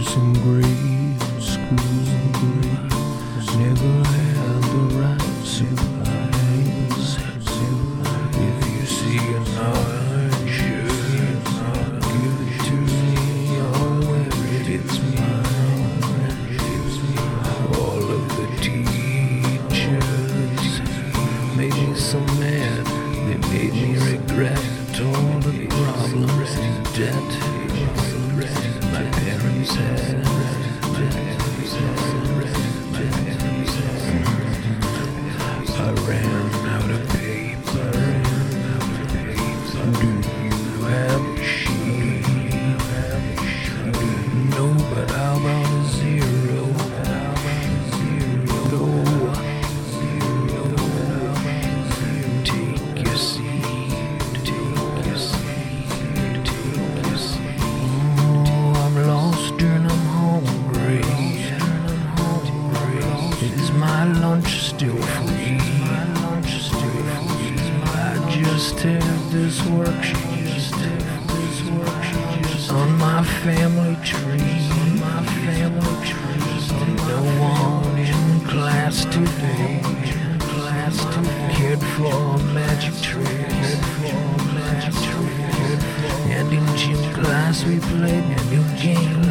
in grade school, never had the right supplies. If you see an orange shirt, give it to me, I'll wear it, it's mine. All of the teachers made me so mad, they made me regret all the problems and debt my parents had. I ran out of paper. Do you have a sheet? No, but how about a zero? Go. Take your seat. Take your seat. Take your seat. Oh, I'm lost and I'm hungry. Is my lunch still free? I just have this worksheet on my family tree. No one in class today cared for a magic trick. And in gym class we played a new game.